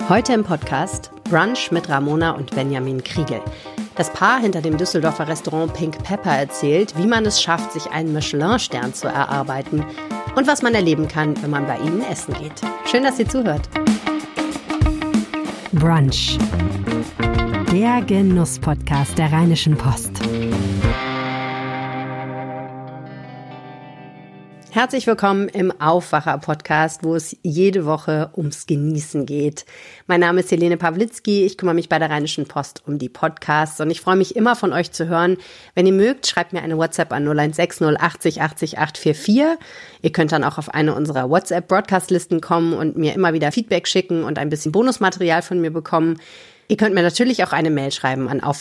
Heute im Podcast Brunch mit Ramona und Benjamin Kriegel. Das Paar hinter dem Düsseldorfer Restaurant Pink Pepper erzählt, wie man es schafft, sich einen Michelin-Stern zu erarbeiten und was man erleben kann, wenn man bei ihnen essen geht. Schön, dass ihr zuhört. Brunch, der Genuss-Podcast der Rheinischen Post. Herzlich willkommen im Aufwacher-Podcast, wo es jede Woche ums Genießen geht. Mein Name ist Helene Pawlitzki, ich kümmere mich bei der Rheinischen Post um die Podcasts und ich freue mich immer von euch zu hören. Wenn ihr mögt, schreibt mir eine WhatsApp an 0160 80 80 844. Ihr könnt dann auch auf eine unserer WhatsApp-Broadcast-Listen kommen und mir immer wieder Feedback schicken und ein bisschen Bonusmaterial von mir bekommen. Ihr könnt mir natürlich auch eine Mail schreiben an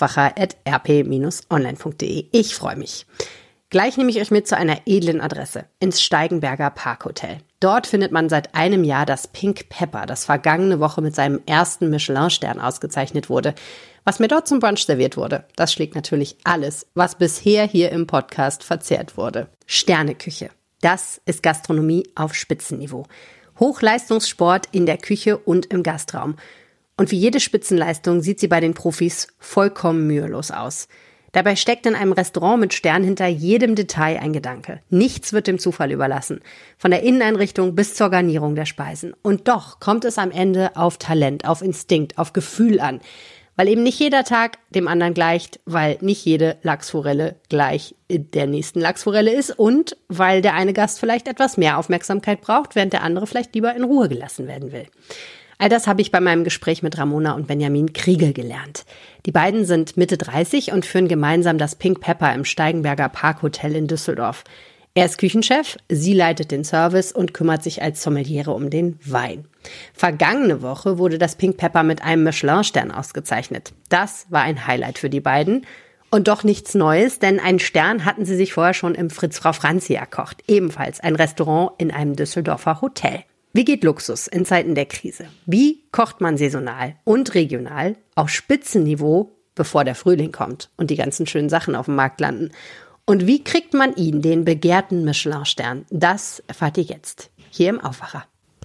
aufwacher@rp-online.de. Ich freue mich. Gleich nehme ich euch mit zu einer edlen Adresse, ins Steigenberger Parkhotel. Dort findet man seit einem Jahr das Pink Pepper, das vergangene Woche mit seinem ersten Michelin-Stern ausgezeichnet wurde. Was mir dort zum Brunch serviert wurde, das schlägt natürlich alles, was bisher hier im Podcast verzehrt wurde. Sterneküche, das ist Gastronomie auf Spitzenniveau. Hochleistungssport in der Küche und im Gastraum. Und wie jede Spitzenleistung sieht sie bei den Profis vollkommen mühelos aus. Dabei steckt in einem Restaurant mit Stern hinter jedem Detail ein Gedanke. Nichts wird dem Zufall überlassen. Von der Inneneinrichtung bis zur Garnierung der Speisen. Und doch kommt es am Ende auf Talent, auf Instinkt, auf Gefühl an. Weil eben nicht jeder Tag dem anderen gleicht, weil nicht jede Lachsforelle gleich der nächsten Lachsforelle ist und weil der eine Gast vielleicht etwas mehr Aufmerksamkeit braucht, während der andere vielleicht lieber in Ruhe gelassen werden will. All das habe ich bei meinem Gespräch mit Ramona und Benjamin Kriegel gelernt. Die beiden sind Mitte 30 und führen gemeinsam das Pink Pepper im Steigenberger Parkhotel in Düsseldorf. Er ist Küchenchef, sie leitet den Service und kümmert sich als Sommeliere um den Wein. Vergangene Woche wurde das Pink Pepper mit einem Michelin-Stern ausgezeichnet. Das war ein Highlight für die beiden. Und doch nichts Neues, denn einen Stern hatten sie sich vorher schon im Fritz Frau Franzi erkocht. Ebenfalls ein Restaurant in einem Düsseldorfer Hotel. Wie geht Luxus in Zeiten der Krise? Wie kocht man saisonal und regional auf Spitzenniveau, bevor der Frühling kommt und die ganzen schönen Sachen auf dem Markt landen? Und wie kriegt man ihn, den begehrten Michelin-Stern? Das erfahrt ihr jetzt, hier im Aufwacher.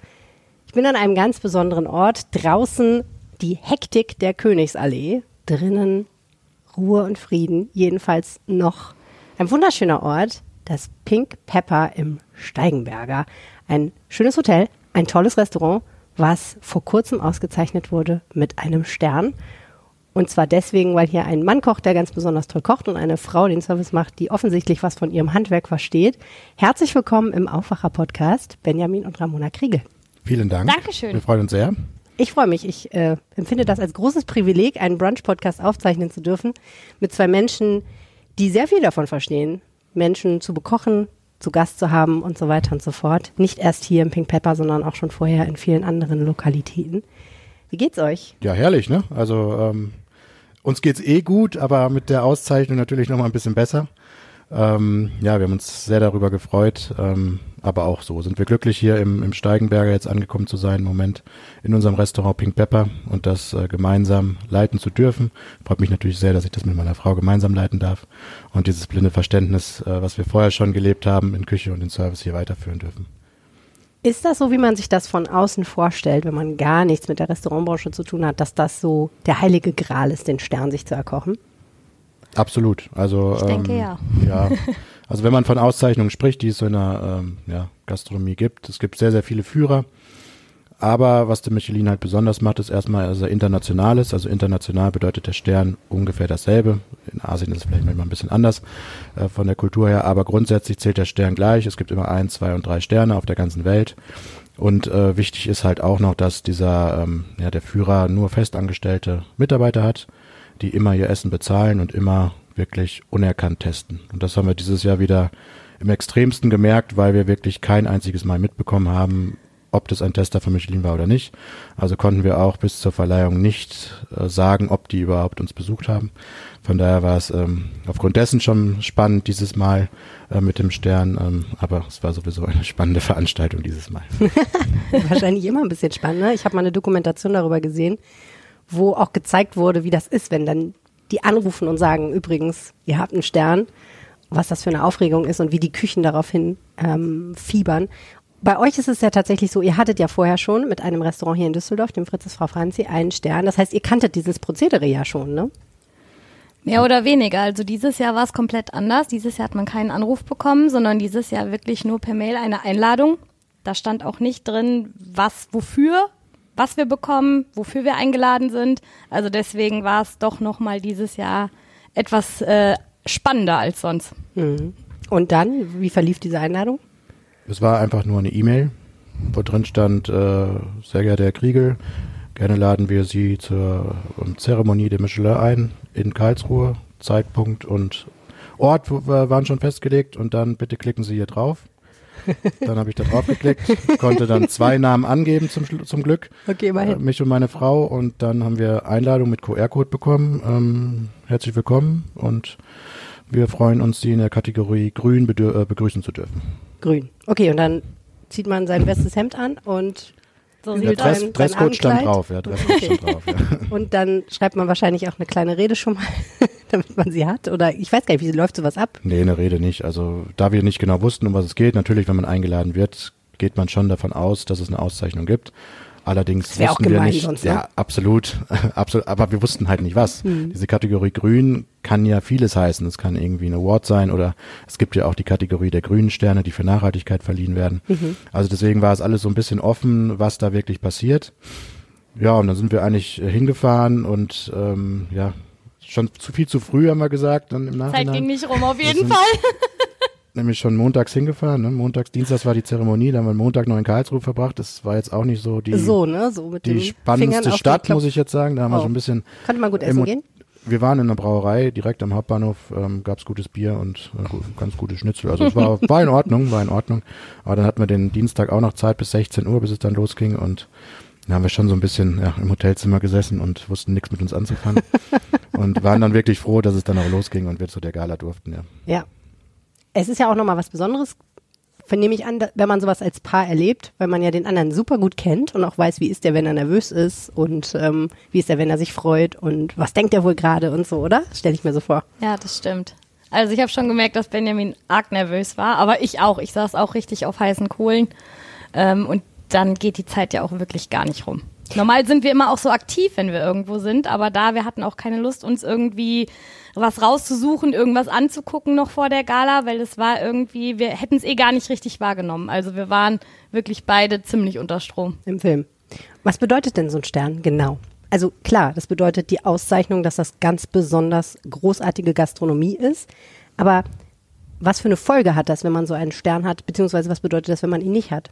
Ich bin an einem ganz besonderen Ort, draußen die Hektik der Königsallee, drinnen Ruhe und Frieden, jedenfalls noch ein wunderschöner Ort, das Pink Pepper im Steigenberger. Ein schönes Hotel, ein tolles Restaurant, was vor kurzem ausgezeichnet wurde mit einem Stern. Und zwar deswegen, weil hier ein Mann kocht, der ganz besonders toll kocht und eine Frau den Service macht, die offensichtlich was von ihrem Handwerk versteht. Herzlich willkommen im Aufwacher-Podcast, Benjamin und Ramona Kriegel. Vielen Dank. Dankeschön. Wir freuen uns sehr. Ich freue mich. Ich empfinde das als großes Privileg, einen Brunch-Podcast aufzeichnen zu dürfen mit zwei Menschen, die sehr viel davon verstehen, Menschen zu bekochen, zu Gast zu haben und so weiter und so fort. Nicht erst hier im Pink Pepper, sondern auch schon vorher in vielen anderen Lokalitäten. Wie geht's euch? Ja, herrlich, ne? Also uns geht's gut, aber mit der Auszeichnung natürlich noch mal ein bisschen besser. Ja, wir haben uns sehr darüber gefreut, aber auch so sind wir glücklich, hier im Steigenberger jetzt angekommen zu sein im Moment in unserem Restaurant Pink Pepper und das gemeinsam leiten zu dürfen. Freut mich natürlich sehr, dass ich das mit meiner Frau gemeinsam leiten darf und dieses blinde Verständnis, was wir vorher schon gelebt haben in Küche und in Service hier weiterführen dürfen. Ist das so, wie man sich das von außen vorstellt, wenn man gar nichts mit der Restaurantbranche zu tun hat, dass das so der heilige Gral ist, den Stern sich zu erkochen? Absolut. Also ich denke ja. Ja, also wenn man von Auszeichnungen spricht, die es so in der Gastronomie gibt, es gibt sehr, sehr viele Führer. Aber was der Michelin halt besonders macht, ist erstmal, dass er international ist. Also international bedeutet der Stern ungefähr dasselbe. In Asien ist es vielleicht manchmal ein bisschen anders von der Kultur her, aber grundsätzlich zählt der Stern gleich. Es gibt immer 1, 2 und 3 Sterne auf der ganzen Welt. Und wichtig ist halt auch noch, dass der Führer nur festangestellte Mitarbeiter hat, die immer ihr Essen bezahlen und immer wirklich unerkannt testen. Und das haben wir dieses Jahr wieder im Extremsten gemerkt, weil wir wirklich kein einziges Mal mitbekommen haben, ob das ein Tester von Michelin war oder nicht. Also konnten wir auch bis zur Verleihung nicht sagen, ob die überhaupt uns besucht haben. Von daher war es aufgrund dessen schon spannend dieses Mal mit dem Stern, aber es war sowieso eine spannende Veranstaltung dieses Mal. Wahrscheinlich immer ein bisschen spannend, ne? Ich habe mal eine Dokumentation darüber gesehen, wo auch gezeigt wurde, wie das ist, wenn dann die anrufen und sagen, übrigens, ihr habt einen Stern, was das für eine Aufregung ist und wie die Küchen daraufhin fiebern. Bei euch ist es ja tatsächlich so, ihr hattet ja vorher schon mit einem Restaurant hier in Düsseldorf, dem Fritzes Frau Franzi, einen Stern. Das heißt, ihr kanntet dieses Prozedere ja schon, ne? Mehr oder weniger. Also dieses Jahr war es komplett anders. Dieses Jahr hat man keinen Anruf bekommen, sondern dieses Jahr wirklich nur per Mail eine Einladung. Da stand auch nicht drin, was wir bekommen, wofür wir eingeladen sind. Also deswegen war es doch nochmal dieses Jahr etwas spannender als sonst. Mhm. Und dann, wie verlief diese Einladung? Es war einfach nur eine E-Mail, wo drin stand, sehr geehrter Herr Kriegel, gerne laden wir Sie zur Zeremonie der Michelin ein in Karlsruhe. Zeitpunkt und Ort waren schon festgelegt und dann bitte klicken Sie hier drauf. Dann habe ich da drauf geklickt, konnte dann 2 Namen angeben zum Glück, okay, mich und meine Frau, und dann haben wir Einladung mit QR-Code bekommen. Herzlich willkommen und wir freuen uns, Sie in der Kategorie Grün begrüßen zu dürfen. Grün. Okay, und dann zieht man sein bestes Hemd an und so der Dresscode stand drauf. Ja, Dresscode stand drauf, ja. Und dann schreibt man wahrscheinlich auch eine kleine Rede schon mal, damit man sie hat. Oder ich weiß gar nicht, wie läuft sowas ab? Nee, eine Rede nicht. Also da wir nicht genau wussten, um was es geht, natürlich, wenn man eingeladen wird, geht man schon davon aus, dass es eine Auszeichnung gibt. Allerdings wussten wir nicht, sonst, ne? Ja, absolut, aber wir wussten halt nicht was. Diese Kategorie Grün kann ja vieles heißen. Es kann irgendwie ein Award sein oder es gibt ja auch die Kategorie der grünen Sterne, die für Nachhaltigkeit verliehen werden. Also deswegen war es alles so ein bisschen offen, was da wirklich passiert. Ja, und dann sind wir eigentlich hingefahren und schon viel zu früh, haben wir gesagt, dann im Nachhinein. Zeit ging nicht rum, auf jeden Fall. Nämlich schon montags hingefahren, ne? Dienstags war die Zeremonie, da haben wir Montag noch in Karlsruhe verbracht. Das war jetzt auch nicht so die, so mit die spannendste Stadt, muss ich jetzt sagen. Da haben wir schon ein bisschen. Konnte man gut essen gehen? Wir waren in einer Brauerei, direkt am Hauptbahnhof, gab's gutes Bier und ganz gute Schnitzel. Also es war in Ordnung. Aber dann hatten wir den Dienstag auch noch Zeit bis 16 Uhr, bis es dann losging, und da haben wir schon so ein bisschen im Hotelzimmer gesessen und wussten nichts mit uns anzufangen und waren dann wirklich froh, dass es dann auch losging und wir zu der Gala durften. Ja. Es ist ja auch nochmal was Besonderes, vernehme ich an, wenn man sowas als Paar erlebt, weil man ja den anderen super gut kennt und auch weiß, wie ist der, wenn er nervös ist und wie ist der, wenn er sich freut und was denkt er wohl gerade und so, oder? Stelle ich mir so vor. Ja, das stimmt. Also ich habe schon gemerkt, dass Benjamin arg nervös war, aber ich auch. Ich saß auch richtig auf heißen Kohlen und dann geht die Zeit ja auch wirklich gar nicht rum. Normal sind wir immer auch so aktiv, wenn wir irgendwo sind, aber wir hatten auch keine Lust, uns irgendwie was rauszusuchen, irgendwas anzugucken noch vor der Gala, weil es war irgendwie, wir hätten es gar nicht richtig wahrgenommen. Also wir waren wirklich beide ziemlich unter Strom. Im Film. Was bedeutet denn so ein Stern genau? Also klar, das bedeutet die Auszeichnung, dass das ganz besonders großartige Gastronomie ist, aber was für eine Folge hat das, wenn man so einen Stern hat, beziehungsweise was bedeutet das, wenn man ihn nicht hat?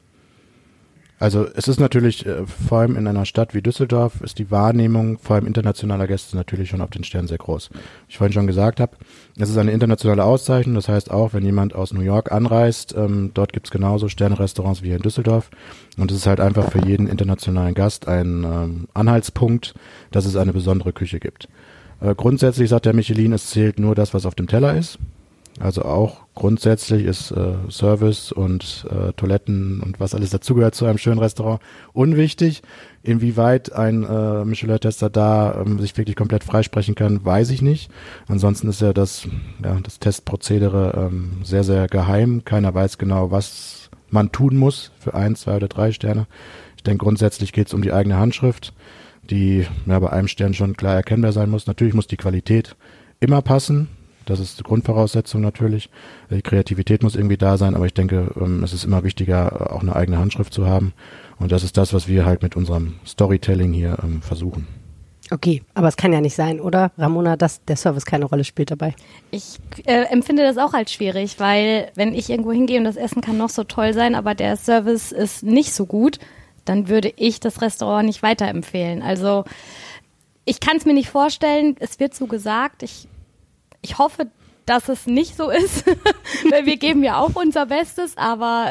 Also es ist natürlich, vor allem in einer Stadt wie Düsseldorf, ist die Wahrnehmung vor allem internationaler Gäste natürlich schon auf den Stern sehr groß. Wie ich vorhin schon gesagt habe, es ist eine internationale Auszeichnung, das heißt auch, wenn jemand aus New York anreist, dort gibt's genauso Sterne-Restaurants wie hier in Düsseldorf, und es ist halt einfach für jeden internationalen Gast ein Anhaltspunkt, dass es eine besondere Küche gibt. Grundsätzlich sagt der Michelin, es zählt nur das, was auf dem Teller ist. Also auch grundsätzlich ist Service und Toiletten und was alles dazugehört zu einem schönen Restaurant unwichtig. Inwieweit ein Michelin-Tester da sich wirklich komplett freisprechen kann, weiß ich nicht. Ansonsten ist ja das Testprozedere sehr, sehr geheim. Keiner weiß genau, was man tun muss für 1, 2 oder 3 Sterne. Ich denke, grundsätzlich geht es um die eigene Handschrift, die bei einem Stern schon klar erkennbar sein muss. Natürlich muss die Qualität immer passen. Das ist die Grundvoraussetzung natürlich. Die Kreativität muss irgendwie da sein, aber ich denke, es ist immer wichtiger, auch eine eigene Handschrift zu haben. Und das ist das, was wir halt mit unserem Storytelling hier versuchen. Okay, aber es kann ja nicht sein, oder, Ramona, dass der Service keine Rolle spielt dabei? Ich empfinde das auch als schwierig, weil wenn ich irgendwo hingehe und das Essen kann noch so toll sein, aber der Service ist nicht so gut, dann würde ich das Restaurant nicht weiterempfehlen. Also ich kann es mir nicht vorstellen, es wird so gesagt, ich hoffe, dass es nicht so ist, weil wir geben ja auch unser Bestes, aber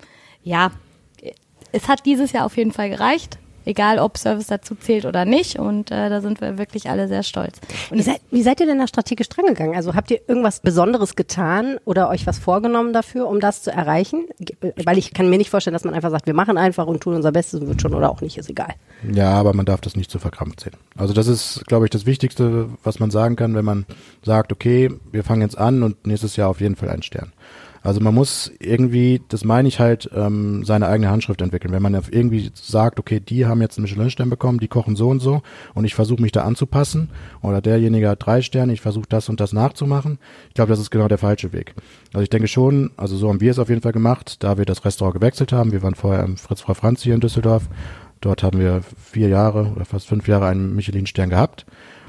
es hat dieses Jahr auf jeden Fall gereicht, egal ob Service dazu zählt oder nicht, und da sind wir wirklich alle sehr stolz. Und wie seid ihr denn da strategisch dran gegangen? Also habt ihr irgendwas Besonderes getan oder euch was vorgenommen dafür, um das zu erreichen? Weil ich kann mir nicht vorstellen, dass man einfach sagt, wir machen einfach und tun unser Bestes und wird schon oder auch nicht, ist egal. Ja, aber man darf das nicht zu verkrampft sehen. Also das ist, glaube ich, das Wichtigste, was man sagen kann, wenn man sagt, okay, wir fangen jetzt an und nächstes Jahr auf jeden Fall ein Stern. Also man muss irgendwie, das meine ich halt, seine eigene Handschrift entwickeln. Wenn man irgendwie sagt, okay, die haben jetzt einen Michelin-Stern bekommen, die kochen so und ich versuche mich da anzupassen oder derjenige hat 3 Sterne, ich versuche das und das nachzumachen. Ich glaube, das ist genau der falsche Weg. Also ich denke schon, also so haben wir es auf jeden Fall gemacht, da wir das Restaurant gewechselt haben. Wir waren vorher im Fritz Frau Franz hier in Düsseldorf. Dort haben wir 4 Jahre oder fast 5 Jahre einen Michelin-Stern gehabt.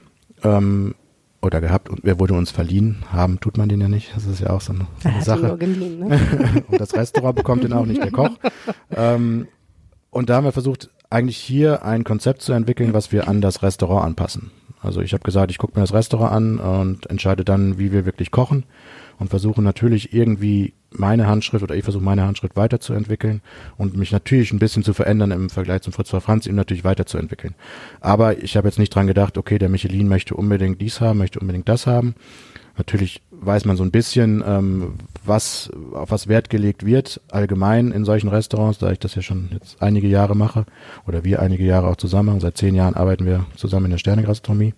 Und er wurde uns verliehen. Haben tut man den ja nicht. Das ist ja auch so eine Sache. Nur geliehen, ne? Und das Restaurant bekommt den auch nicht, der Koch. Und da haben wir versucht, eigentlich hier ein Konzept zu entwickeln, was wir an das Restaurant anpassen. Also ich habe gesagt, ich gucke mir das Restaurant an und entscheide dann, wie wir wirklich kochen und versuche natürlich irgendwie ich versuche meine Handschrift weiterzuentwickeln und mich natürlich ein bisschen zu verändern im Vergleich zum Fritz Franz, ihm natürlich weiterzuentwickeln. Aber ich habe jetzt nicht dran gedacht, okay, der Michelin möchte unbedingt dies haben, möchte unbedingt das haben. Natürlich weiß man so ein bisschen, auf was Wert gelegt wird, allgemein in solchen Restaurants, da ich das ja schon jetzt einige Jahre mache oder wir einige Jahre auch zusammen machen. Seit 10 Jahren arbeiten wir zusammen in der Sternegastronomie.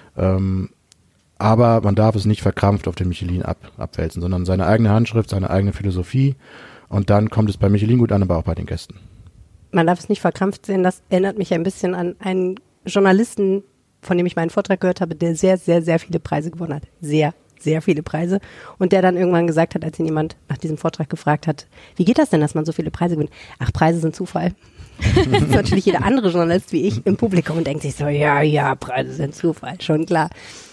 Aber man darf es nicht verkrampft auf den Michelin abwälzen, sondern seine eigene Handschrift, seine eigene Philosophie. Und dann kommt es bei Michelin gut an, aber auch bei den Gästen. Man darf es nicht verkrampft sehen. Das erinnert mich ein bisschen an einen Journalisten, von dem ich meinen Vortrag gehört habe, der sehr, sehr, sehr viele Preise gewonnen hat. Sehr, sehr viele Preise. Und der dann irgendwann gesagt hat, als ihn jemand nach diesem Vortrag gefragt hat, wie geht das denn, dass man so viele Preise gewinnt? Ach, Preise sind Zufall. Das ist natürlich jeder andere Journalist wie ich im Publikum und denkt sich so, ja, Preise sind Zufall, schon klar.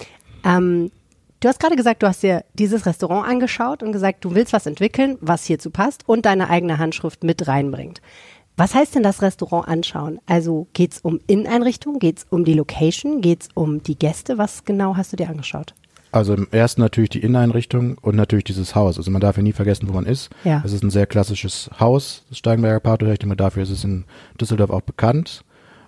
Du hast gerade gesagt, du hast dir dieses Restaurant angeschaut und gesagt, du willst was entwickeln, was hierzu passt und deine eigene Handschrift mit reinbringt. Was heißt denn das Restaurant anschauen? Also geht's um Inneneinrichtung, geht's um die Location, geht's um die Gäste? Was genau hast du dir angeschaut? Also im ersten natürlich die Inneneinrichtung und natürlich dieses Haus. Also man darf ja nie vergessen, wo man ist. Ja. Es ist ein sehr klassisches Haus, das Steigenberger Parkhotel. Ich denke, dafür ist es in Düsseldorf auch bekannt.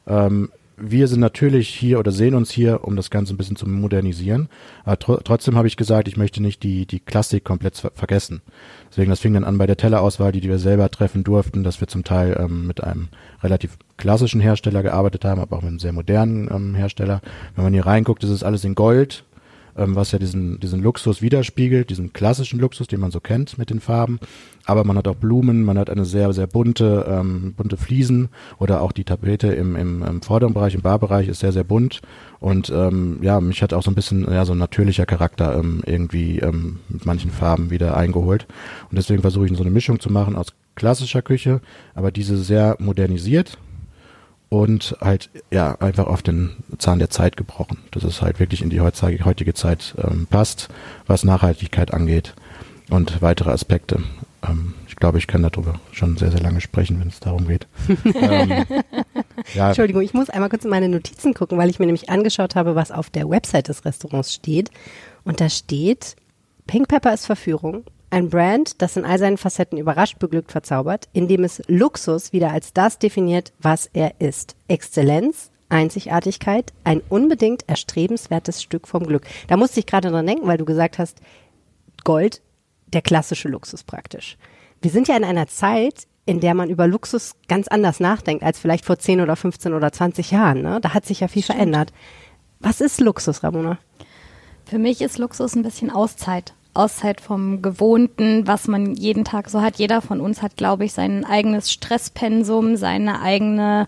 Wir sind natürlich hier oder sehen uns hier, um das Ganze ein bisschen zu modernisieren. Aber trotzdem habe ich gesagt, ich möchte nicht die Klassik komplett vergessen. Deswegen, das fing dann an bei der Tellerauswahl, die wir selber treffen durften, dass wir zum Teil mit einem relativ klassischen Hersteller gearbeitet haben, aber auch mit einem sehr modernen Hersteller. Wenn man hier reinguckt, ist es alles in Gold, was ja diesen Luxus widerspiegelt, diesen klassischen Luxus, den man so kennt mit den Farben. Aber man hat auch Blumen, man hat eine sehr, sehr bunte Fliesen oder auch die Tapete im vorderen Bereich, im Barbereich ist sehr, sehr bunt. Und mich hat auch so ein bisschen so ein natürlicher Charakter irgendwie mit manchen Farben wieder eingeholt. Und deswegen versuche ich so eine Mischung zu machen aus klassischer Küche, aber diese sehr modernisiert. Und halt, einfach auf den Zahn der Zeit gebrochen. Dass es halt wirklich in die heutige Zeit passt, was Nachhaltigkeit angeht und weitere Aspekte. Ich glaube, ich kann darüber schon sehr, sehr lange sprechen, wenn es darum geht. Entschuldigung, ich muss einmal kurz in meine Notizen gucken, weil ich mir nämlich angeschaut habe, was auf der Website des Restaurants steht. Und da steht, Pink Pepper ist Verführung. Ein Brand, das in all seinen Facetten überrascht, beglückt, verzaubert, indem es Luxus wieder als das definiert, was er ist. Exzellenz, Einzigartigkeit, ein unbedingt erstrebenswertes Stück vom Glück. Da musste ich gerade dran denken, weil du gesagt hast, Gold, der klassische Luxus praktisch. Wir sind ja in einer Zeit, in der man über Luxus ganz anders nachdenkt, als vielleicht vor 10 oder 15 oder 20 Jahren. Ne? Da hat sich ja viel verändert. Was ist Luxus, Ramona? Für mich ist Luxus ein bisschen Auszeit. Auszeit vom Gewohnten, was man jeden Tag so hat. Jeder von uns hat, glaube ich, sein eigenes Stresspensum, seine eigenen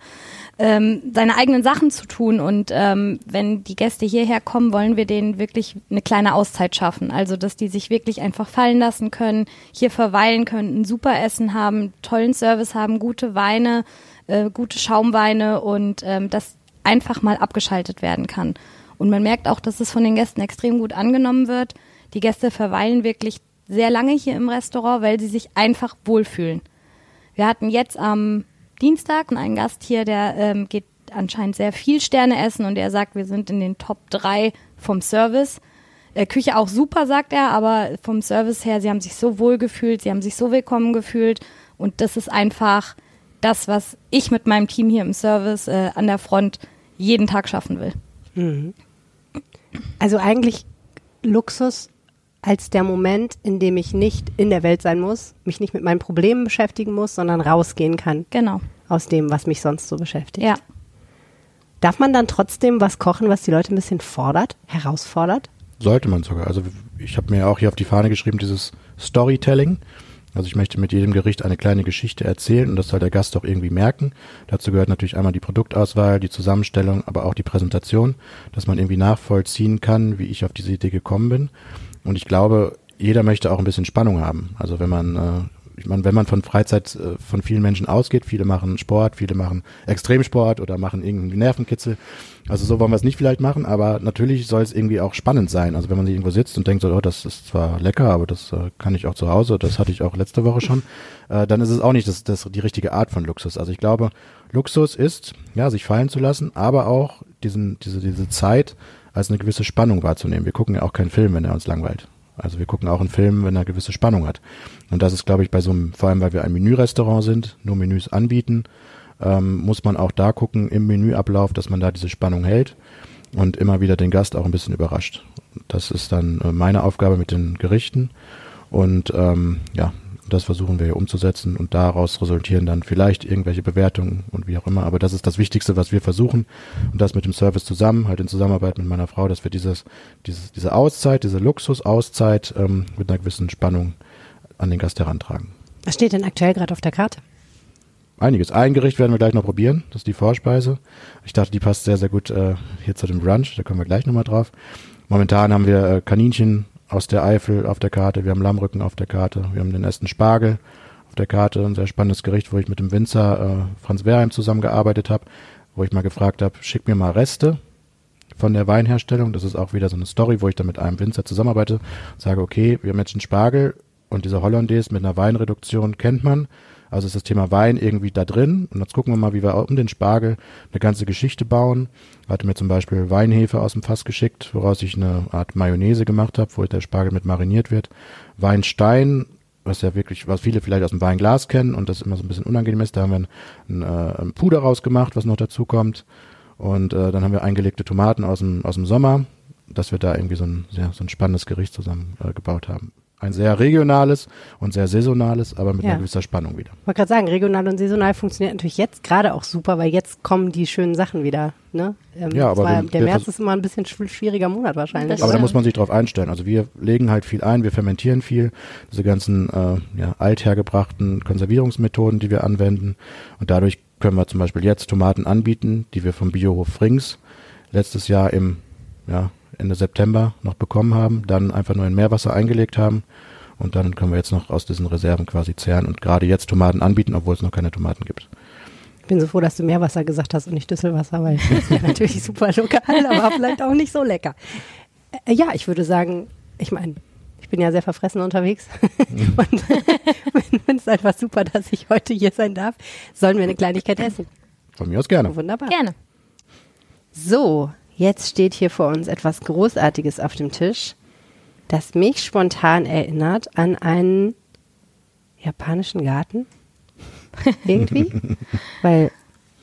Sachen zu tun. Und wenn die Gäste hierher kommen, wollen wir denen wirklich eine kleine Auszeit schaffen. Also, dass die sich wirklich einfach fallen lassen können, hier verweilen können, ein super Essen haben, tollen Service haben, gute Weine, gute Schaumweine und dass einfach mal abgeschaltet werden kann. Und man merkt auch, dass es von den Gästen extrem gut angenommen wird. Die Gäste verweilen wirklich sehr lange hier im Restaurant, weil sie sich einfach wohlfühlen. Wir hatten jetzt am Dienstag einen Gast hier, der geht anscheinend sehr viel Sterne essen und er sagt, wir sind in den Top 3 vom Service. Küche auch super, sagt er, aber vom Service her, sie haben sich so wohl gefühlt, sie haben sich so willkommen gefühlt und das ist einfach das, was ich mit meinem Team hier im Service an der Front jeden Tag schaffen will. Mhm. Also eigentlich Luxus als der Moment, in dem ich nicht in der Welt sein muss, mich nicht mit meinen Problemen beschäftigen muss, sondern rausgehen kann. Genau. Aus dem, was mich sonst so beschäftigt. Ja. Darf man dann trotzdem was kochen, was die Leute ein bisschen herausfordert? Sollte man sogar. Also ich habe mir auch hier auf die Fahne geschrieben, dieses Storytelling. Also ich möchte mit jedem Gericht eine kleine Geschichte erzählen und das soll der Gast auch irgendwie merken. Dazu gehört natürlich einmal die Produktauswahl, die Zusammenstellung, aber auch die Präsentation, dass man irgendwie nachvollziehen kann, wie ich auf diese Idee gekommen bin. Und ich glaube, jeder möchte auch ein bisschen Spannung haben. Also wenn man von Freizeit von vielen Menschen ausgeht, viele machen Sport, viele machen Extremsport oder machen irgendeinen Nervenkitzel. Also so wollen wir es nicht vielleicht machen, aber natürlich soll es irgendwie auch spannend sein. Also wenn man sich irgendwo sitzt und denkt so, oh, das ist zwar lecker, aber das kann ich auch zu Hause, das hatte ich auch letzte Woche schon, dann ist es auch nicht das die richtige Art von Luxus. Also ich glaube, Luxus ist, ja, sich fallen zu lassen, aber auch diese Zeit als eine gewisse Spannung wahrzunehmen. Wir gucken ja auch keinen Film, wenn er uns langweilt. Also wir gucken auch einen Film, wenn er gewisse Spannung hat. Und das ist, glaube ich, bei so einem, vor allem weil wir ein Menürestaurant sind, nur Menüs anbieten, muss man auch da gucken im Menüablauf, dass man da diese Spannung hält und immer wieder den Gast auch ein bisschen überrascht. Das ist dann meine Aufgabe mit den Gerichten und das versuchen wir hier umzusetzen und daraus resultieren dann vielleicht irgendwelche Bewertungen und wie auch immer. Aber das ist das Wichtigste, was wir versuchen und das mit dem Service zusammen, halt in Zusammenarbeit mit meiner Frau, dass wir diese Auszeit, diese Luxusauszeit mit einer gewissen Spannung an den Gast herantragen. Was steht denn aktuell gerade auf der Karte? Einiges. Ein Gericht werden wir gleich noch probieren. Das ist die Vorspeise. Ich dachte, die passt sehr, sehr gut hier zu dem Brunch. Da kommen wir gleich nochmal drauf. Momentan haben wir Kaninchen aus der Eifel auf der Karte. Wir haben Lammrücken auf der Karte. Wir haben den ersten Spargel auf der Karte. Ein sehr spannendes Gericht, wo ich mit dem Winzer Franz Wehrheim zusammengearbeitet habe, wo ich mal gefragt habe, schick mir mal Reste von der Weinherstellung. Das ist auch wieder so eine Story, wo ich dann mit einem Winzer zusammenarbeite und sage, okay, wir haben jetzt einen Spargel und diese Hollandaise mit einer Weinreduktion kennt man. Also ist das Thema Wein irgendwie da drin und jetzt gucken wir mal, wie wir um den Spargel eine ganze Geschichte bauen. Hatte mir zum Beispiel Weinhefe aus dem Fass geschickt, woraus ich eine Art Mayonnaise gemacht habe, wo der Spargel mit mariniert wird. Weinstein, was viele vielleicht aus dem Weinglas kennen und das immer so ein bisschen unangenehm ist. Da haben wir ein Puder rausgemacht, was noch dazu kommt. Und dann haben wir eingelegte Tomaten aus dem Sommer, dass wir da irgendwie so ein spannendes Gericht zusammen gebaut haben. Ein sehr regionales und sehr saisonales, aber mit einer gewisser Spannung wieder. Ich wollte gerade sagen, regional und saisonal funktioniert natürlich jetzt gerade auch super, weil jetzt kommen die schönen Sachen wieder. Ne? Aber der März ist immer ein bisschen schwieriger Monat wahrscheinlich. Aber da muss man sich drauf einstellen. Also wir legen halt viel ein, wir fermentieren viel. Diese ganzen althergebrachten Konservierungsmethoden, die wir anwenden. Und dadurch können wir zum Beispiel jetzt Tomaten anbieten, die wir vom Biohof Frings letztes Jahr Ende September noch bekommen haben, dann einfach nur in Meerwasser eingelegt haben und dann können wir jetzt noch aus diesen Reserven quasi zehren und gerade jetzt Tomaten anbieten, obwohl es noch keine Tomaten gibt. Ich bin so froh, dass du Meerwasser gesagt hast und nicht Düsselwasser, weil das wäre natürlich super lokal, aber vielleicht auch nicht so lecker. Ja, ich würde sagen, ich meine, ich bin ja sehr verfressen unterwegs und wenn es einfach super, dass ich heute hier sein darf, sollen wir eine Kleinigkeit essen. Von mir aus gerne. Wunderbar. Gerne. So, jetzt steht hier vor uns etwas Großartiges auf dem Tisch, das mich spontan erinnert an einen japanischen Garten. Irgendwie. Weil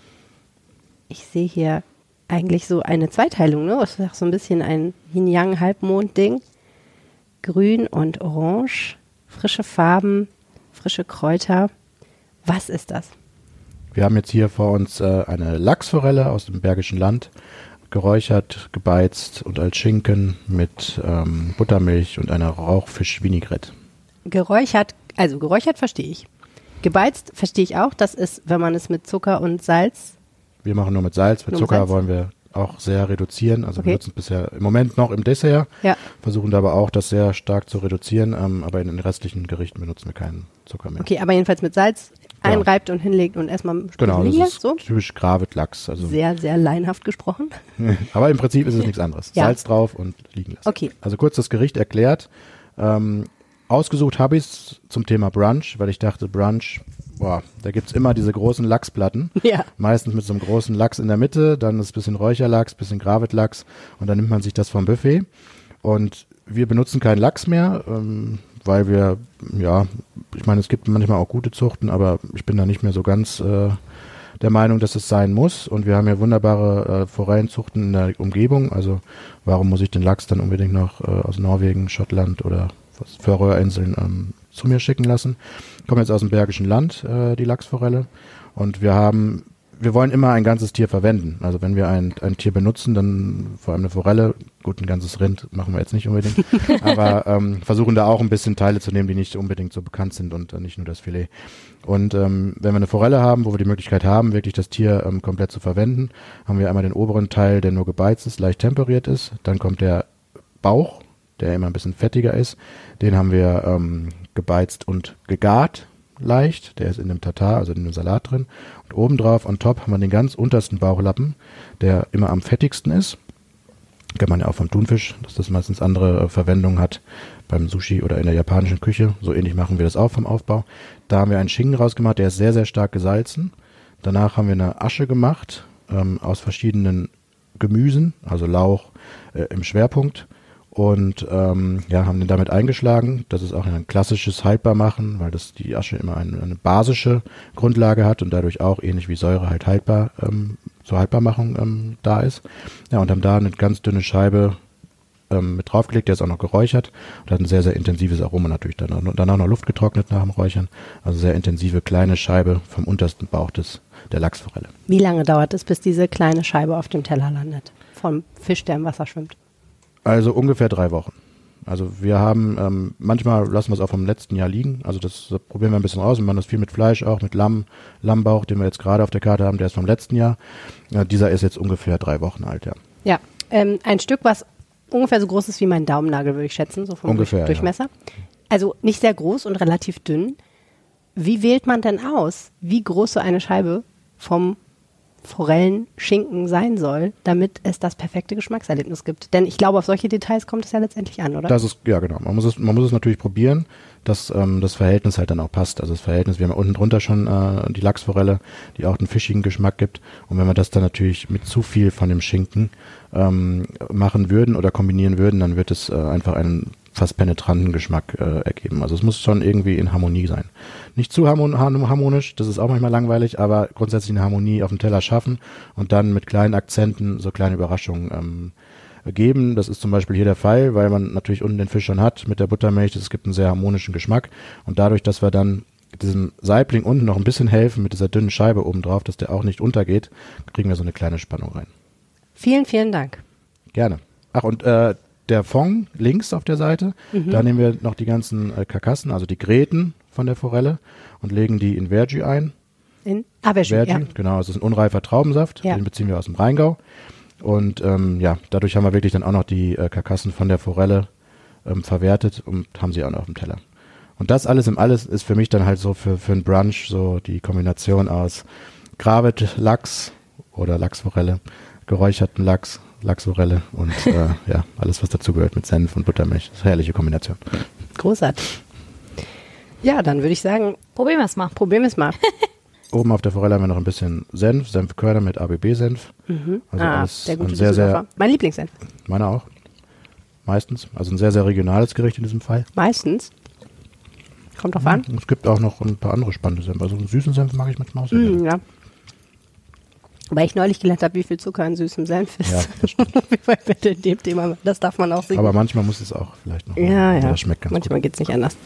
ich sehe hier eigentlich so eine Zweiteilung, ne? Das ist auch so ein bisschen ein Yin-Yang-Halbmond-Ding. Grün und Orange, frische Farben, frische Kräuter. Was ist das? Wir haben jetzt hier vor uns eine Lachsforelle aus dem Bergischen Land, geräuchert, gebeizt und als Schinken mit Buttermilch und einer Rauchfisch-Vinaigrette. Geräuchert verstehe ich. Gebeizt verstehe ich auch. Das ist, wenn man es mit Zucker und Salz. Wir machen nur mit Salz. Mit Zucker wollen wir auch sehr reduzieren. Also wir nutzen es bisher im Moment noch im Dessert. Ja. Versuchen da aber auch, das sehr stark zu reduzieren. Aber in den restlichen Gerichten benutzen wir keinen Zucker mehr. Okay, aber jedenfalls mit Salz einreibt und hinlegt und erstmal liegen lässt. So? Typisch Gravet-Lachs. Also sehr, sehr laienhaft gesprochen. Aber im Prinzip ist es nichts anderes. Ja. Salz drauf und liegen lassen. Okay. Also kurz das Gericht erklärt. Ausgesucht habe ich es zum Thema Brunch, weil ich dachte, Brunch, da gibt's immer diese großen Lachsplatten. Ja. Meistens mit so einem großen Lachs in der Mitte, dann ist ein bisschen Räucherlachs, ein bisschen Gravet-Lachs und dann nimmt man sich das vom Buffet. Und wir benutzen keinen Lachs mehr, weil wir, ich meine, es gibt manchmal auch gute Zuchten, aber ich bin da nicht mehr so ganz der Meinung, dass es sein muss. Und wir haben ja wunderbare Forellenzuchten in der Umgebung. Also warum muss ich den Lachs dann unbedingt noch aus Norwegen, Schottland oder Färöerinseln zu mir schicken lassen? Kommen jetzt aus dem Bergischen Land, die Lachsforelle. Und wir wollen immer ein ganzes Tier verwenden. Also wenn wir ein Tier benutzen, dann vor allem eine Forelle, Gut, ein ganzes Rind machen wir jetzt nicht unbedingt, aber versuchen da auch ein bisschen Teile zu nehmen, die nicht unbedingt so bekannt sind und nicht nur das Filet. Und wenn wir eine Forelle haben, wo wir die Möglichkeit haben, wirklich das Tier komplett zu verwenden, haben wir einmal den oberen Teil, der nur gebeizt ist, leicht temperiert ist. Dann kommt der Bauch, der immer ein bisschen fettiger ist. Den haben wir gebeizt und gegart leicht. Der ist in dem Tatar, also in dem Salat drin. Und obendrauf, on top, haben wir den ganz untersten Bauchlappen, der immer am fettigsten ist. Kennt man ja auch vom Thunfisch, dass das meistens andere Verwendungen hat beim Sushi oder in der japanischen Küche. So ähnlich machen wir das auch vom Aufbau. Da haben wir einen Schinken rausgemacht, der ist sehr, sehr stark gesalzen. Danach haben wir eine Asche gemacht aus verschiedenen Gemüsen, also Lauch im Schwerpunkt. Und haben den damit eingeschlagen. Das ist auch ein klassisches Haltbarmachen, weil das die Asche immer eine basische Grundlage hat und dadurch auch ähnlich wie Säure halt haltbar zur Haltbarmachung da ist. Ja, und haben da eine ganz dünne Scheibe mit draufgelegt, der ist auch noch geräuchert und hat ein sehr, sehr intensives Aroma natürlich. Danach noch Luft getrocknet nach dem Räuchern. Also sehr intensive kleine Scheibe vom untersten Bauch der Lachsforelle. Wie lange dauert es, bis diese kleine Scheibe auf dem Teller landet? Vom Fisch, der im Wasser schwimmt? Also ungefähr 3 Wochen. Also wir haben, manchmal lassen wir es auch vom letzten Jahr liegen. Also das probieren wir ein bisschen raus. Wir machen das viel mit Fleisch auch, mit Lammbauch, den wir jetzt gerade auf der Karte haben, der ist vom letzten Jahr. Dieser ist jetzt ungefähr 3 Wochen alt, ja. Ja, ein Stück, was ungefähr so groß ist wie mein Daumennagel, würde ich schätzen, so vom Durchmesser. Ja. Also nicht sehr groß und relativ dünn. Wie wählt man denn aus, wie groß so eine Scheibe vom Forellenschinken sein soll, damit es das perfekte Geschmackserlebnis gibt? Denn ich glaube, auf solche Details kommt es ja letztendlich an, oder? Das ist, ja genau. Man muss es natürlich probieren, dass das Verhältnis halt dann auch passt. Also das Verhältnis, wir haben unten drunter schon die Lachsforelle, die auch einen fischigen Geschmack gibt. Und wenn wir das dann natürlich mit zu viel von dem Schinken machen würden oder kombinieren würden, dann wird es einfach einen fast penetranten Geschmack ergeben. Also es muss schon irgendwie in Harmonie sein. Nicht zu harmonisch, das ist auch manchmal langweilig, aber grundsätzlich eine Harmonie auf dem Teller schaffen und dann mit kleinen Akzenten so kleine Überraschungen geben. Das ist zum Beispiel hier der Fall, weil man natürlich unten den Fisch schon hat mit der Buttermilch. Es gibt einen sehr harmonischen Geschmack und dadurch, dass wir dann diesem Saibling unten noch ein bisschen helfen mit dieser dünnen Scheibe oben drauf, dass der auch nicht untergeht, kriegen wir so eine kleine Spannung rein. Vielen, vielen Dank. Gerne. Ach, und der Fond links auf der Seite, da nehmen wir noch die ganzen Karkassen, also die Gräten von der Forelle und legen die in Verjus ein. In Verjus, ja. Genau, das ist ein unreifer Traubensaft, den beziehen wir aus dem Rheingau. Und dadurch haben wir wirklich dann auch noch die Karkassen von der Forelle verwertet und haben sie auch noch auf dem Teller. Und das alles im Alles ist für mich dann halt so für einen Brunch so die Kombination aus Gravit, Lachs oder Lachsforelle, geräucherten Lachs, Lachsforelle und alles, was dazugehört mit Senf und Buttermilch. Das ist eine herrliche Kombination. Großartig. Ja, dann würde ich sagen, probieren wir es mal. Oben auf der Forelle haben wir noch ein bisschen Senfkörner mit ABB-Senf. Also alles der gute sehr, sehr, mein Lieblingssenf. Meiner auch. Meistens. Also ein sehr, sehr regionales Gericht in diesem Fall. Meistens. Kommt drauf an. Es gibt auch noch ein paar andere spannende Senf. Also einen süßen Senf mag ich manchmal auch sehr gerne. Ja. Weil ich neulich gelernt habe, wie viel Zucker in süßem Senf ist. Ja, das stimmt. Bei dem Thema, das darf man auch sehen. Aber manchmal muss es auch vielleicht noch. Ja. Das schmeckt ganz manchmal gut. Geht es nicht anders.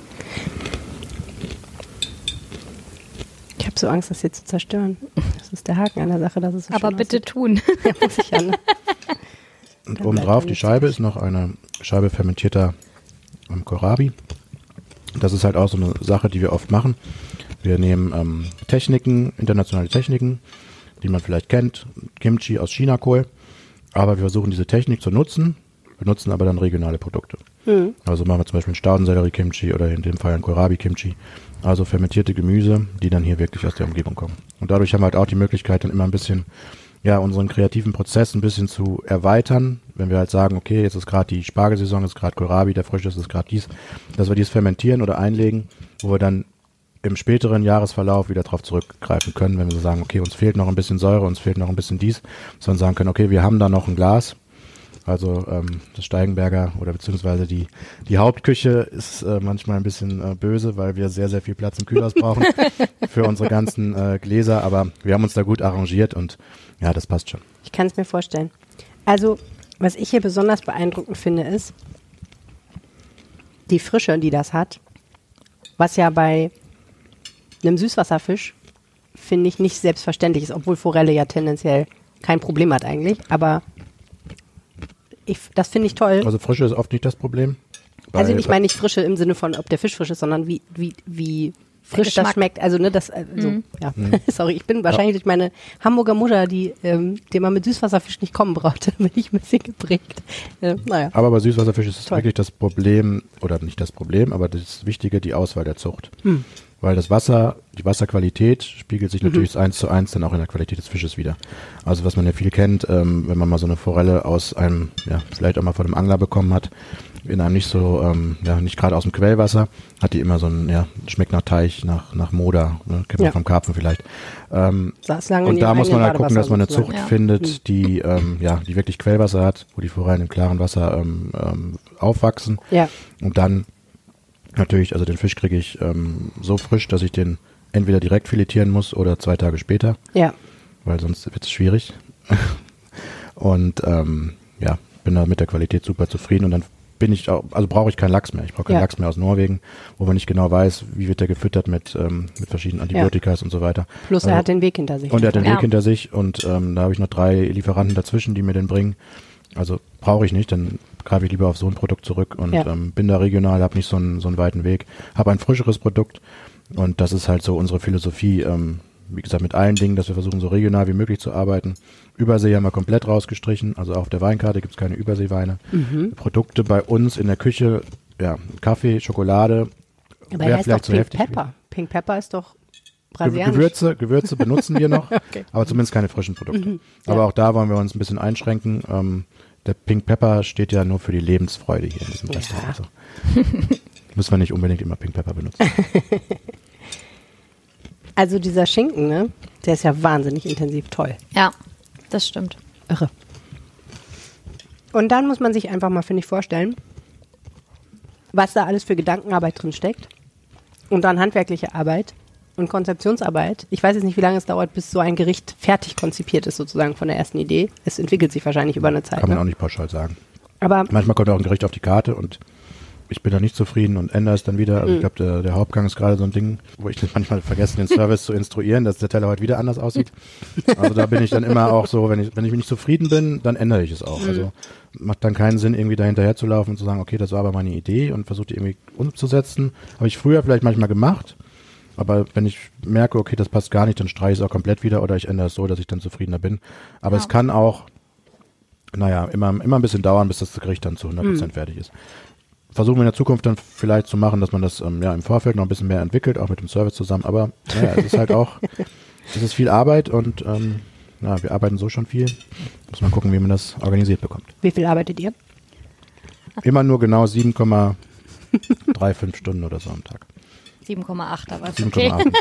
Ich habe so Angst, das hier zu zerstören. Das ist der Haken an der Sache, dass es so aber schön bitte aussieht. tun. Ja, muss ich ja. Ne? Und obendrauf die Scheibe ist noch eine Scheibe fermentierter Kohlrabi. Das ist halt auch so eine Sache, die wir oft machen. Wir nehmen internationale Techniken, die man vielleicht kennt, Kimchi aus Chinakohl, aber wir versuchen diese Technik zu nutzen, benutzen aber dann regionale Produkte. Also machen wir zum Beispiel einen Staudensellerie-Kimchi oder in dem Fall einen Kohlrabi-Kimchi, also fermentierte Gemüse, die dann hier wirklich aus der Umgebung kommen. Und dadurch haben wir halt auch die Möglichkeit, dann immer ein bisschen unseren kreativen Prozess ein bisschen zu erweitern, wenn wir halt sagen, okay, jetzt ist gerade die Spargelsaison, ist gerade Kohlrabi, der Frische ist gerade dies, dass wir dies fermentieren oder einlegen, wo wir dann im späteren Jahresverlauf wieder drauf zurückgreifen können, wenn wir so sagen, okay, uns fehlt noch ein bisschen Säure, uns fehlt noch ein bisschen dies, sondern sagen können, okay, wir haben da noch ein Glas, also das Steigenberger oder beziehungsweise die Hauptküche ist manchmal ein bisschen böse, weil wir sehr, sehr viel Platz im Kühlhaus brauchen für unsere ganzen Gläser, aber wir haben uns da gut arrangiert und ja, das passt schon. Ich kann es mir vorstellen. Also, was ich hier besonders beeindruckend finde, ist die Frische, die das hat, was ja bei einem Süßwasserfisch, finde ich, nicht selbstverständlich ist, obwohl Forelle ja tendenziell kein Problem hat eigentlich, aber das finde ich toll. Also Frische ist oft nicht das Problem. Also ich meine nicht Frische im Sinne von, ob der Fisch frisch ist, sondern wie frisch das schmeckt. Also ja. Sorry, ich bin wahrscheinlich durch meine Hamburger Mutter, die man mit Süßwasserfisch nicht kommen brauchte, bin ich ein bisschen geprägt. Naja. Aber bei Süßwasserfisch ist es wirklich das Problem, oder nicht das Problem, aber das Wichtige, die Auswahl der Zucht. Weil das Wasser, die Wasserqualität spiegelt sich natürlich 1:1 dann auch in der Qualität des Fisches wieder. Also was man ja viel kennt, wenn man mal so eine Forelle aus einem, vielleicht auch mal von einem Angler bekommen hat, in einem nicht so, nicht gerade aus dem Quellwasser, hat die immer so ein, schmeckt nach Teich, nach Moder, ne? Kennt man vom Karpfen vielleicht. Saß lange und da muss man halt gucken, dass man eine sozusagen. Zucht findet, die wirklich Quellwasser hat, wo die Forellen im klaren Wasser aufwachsen. Ja. Und dann natürlich, also den Fisch kriege ich so frisch, dass ich den entweder direkt filetieren muss oder 2 Tage später. Ja. Weil sonst wird es schwierig. Und bin da mit der Qualität super zufrieden und dann bin ich auch, also brauche ich keinen Lachs mehr. Ich brauche keinen Lachs mehr aus Norwegen, wo man nicht genau weiß, wie wird der gefüttert mit verschiedenen Antibiotikas und so weiter. Plus er hat den Weg hinter sich. Und er hat den Weg hinter sich und da habe ich noch 3 Lieferanten dazwischen, die mir den bringen. Also brauche ich nicht, dann greife ich lieber auf so ein Produkt zurück und bin da regional, habe nicht so einen weiten Weg, habe ein frischeres Produkt und das ist halt so unsere Philosophie, wie gesagt, mit allen Dingen, dass wir versuchen, so regional wie möglich zu arbeiten. Übersee haben wir komplett rausgestrichen, also auf der Weinkarte gibt es keine Überseeweine. Produkte bei uns in der Küche, Kaffee, Schokolade, aber er heißt doch Pink Pepper. Pink Pepper ist doch brasilianisch. Gewürze benutzen wir noch, aber zumindest keine frischen Produkte. Aber auch da wollen wir uns ein bisschen einschränken. Der Pink Pepper steht ja nur für die Lebensfreude hier in diesem Restaurant. Also, müssen wir nicht unbedingt immer Pink Pepper benutzen. Also dieser Schinken, ne? Der ist ja wahnsinnig intensiv toll. Ja, das stimmt. Irre. Und dann muss man sich einfach mal, finde ich, vorstellen, was da alles für Gedankenarbeit drin steckt. Und dann handwerkliche Arbeit und Konzeptionsarbeit. Ich weiß jetzt nicht, wie lange es dauert, bis so ein Gericht fertig konzipiert ist, sozusagen von der ersten Idee. Es entwickelt sich wahrscheinlich über eine Zeit. Kann man auch nicht pauschal sagen. Aber manchmal kommt auch ein Gericht auf die Karte und ich bin da nicht zufrieden und ändere es dann wieder. Also ich glaube, der Hauptgang ist gerade so ein Ding, wo ich manchmal vergesse, den Service zu instruieren, dass der Teller heute wieder anders aussieht. Also da bin ich dann immer auch so, wenn ich nicht zufrieden bin, dann ändere ich es auch. Also macht dann keinen Sinn, irgendwie dahinterher zu laufen und zu sagen, okay, das war aber meine Idee und versuche die irgendwie umzusetzen. Habe ich früher vielleicht manchmal gemacht, aber wenn ich merke, okay, das passt gar nicht, dann streiche ich es auch komplett wieder oder ich ändere es so, dass ich dann zufriedener bin. Aber es kann auch, immer ein bisschen dauern, bis das Gericht dann zu 100% fertig ist. Versuchen wir in der Zukunft dann vielleicht zu machen, dass man das im Vorfeld noch ein bisschen mehr entwickelt, auch mit dem Service zusammen. Aber es ist halt auch, es ist viel Arbeit und wir arbeiten so schon viel. Muss man gucken, wie man das organisiert bekommt. Wie viel arbeitet ihr? Immer nur genau 7,35 Stunden oder so am Tag. 7,8, aber ist 7,8 okay.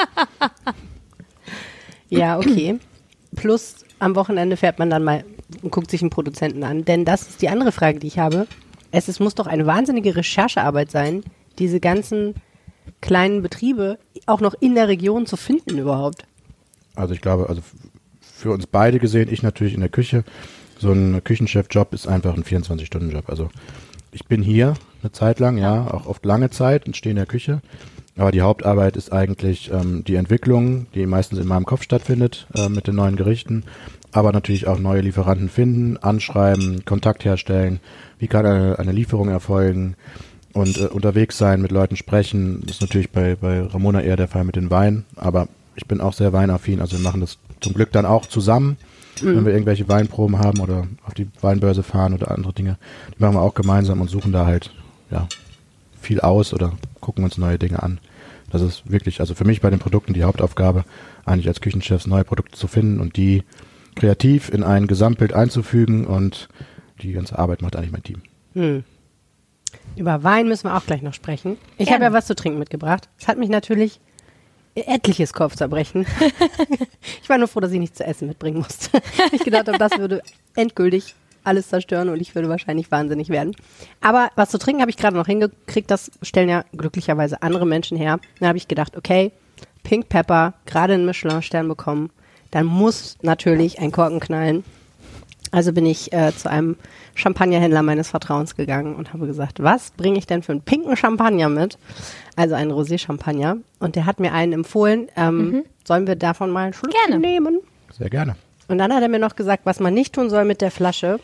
Ja, okay. Plus am Wochenende fährt man dann mal und guckt sich einen Produzenten an. Denn das ist die andere Frage, die ich habe. Es muss doch eine wahnsinnige Recherchearbeit sein, diese ganzen kleinen Betriebe auch noch in der Region zu finden überhaupt. Also ich glaube, für uns beide gesehen, ich natürlich in der Küche, so ein Küchenchef-Job ist einfach ein 24-Stunden-Job. Also ich bin hier eine Zeit lang, auch oft lange Zeit und stehe in der Küche. Aber die Hauptarbeit ist eigentlich die Entwicklung, die meistens in meinem Kopf stattfindet mit den neuen Gerichten. Aber natürlich auch neue Lieferanten finden, anschreiben, Kontakt herstellen. Wie kann eine Lieferung erfolgen und unterwegs sein, mit Leuten sprechen. Das ist natürlich bei Ramona eher der Fall mit den Weinen. Aber ich bin auch sehr weinaffin. Also wir machen das zum Glück dann auch zusammen, wenn wir irgendwelche Weinproben haben oder auf die Weinbörse fahren oder andere Dinge. Die machen wir auch gemeinsam und suchen da halt viel aus oder gucken uns neue Dinge an. Das ist wirklich, also für mich bei den Produkten die Hauptaufgabe, eigentlich als Küchenchefs neue Produkte zu finden und die kreativ in ein Gesamtbild einzufügen und die ganze Arbeit macht eigentlich mein Team. Über Wein müssen wir auch gleich noch sprechen. Ich habe ja was zu trinken mitgebracht. Es hat mich natürlich etliches Kopfzerbrechen. Ich war nur froh, dass ich nichts zu essen mitbringen musste. Ich gedacht habe, das würde endgültig alles zerstören und ich würde wahrscheinlich wahnsinnig werden. Aber was zu trinken habe ich gerade noch hingekriegt. Das stellen ja glücklicherweise andere Menschen her. Dann habe ich gedacht, okay, Pink Pepper, gerade einen Michelin-Stern bekommen. Dann muss natürlich ein Korken knallen. Also bin ich zu einem Champagnerhändler meines Vertrauens gegangen und habe gesagt, was bringe ich denn für einen pinken Champagner mit? Also einen Rosé-Champagner. Und der hat mir einen empfohlen. Sollen wir davon mal einen Schluck nehmen? Sehr gerne. Und dann hat er mir noch gesagt, was man nicht tun soll mit der Flasche.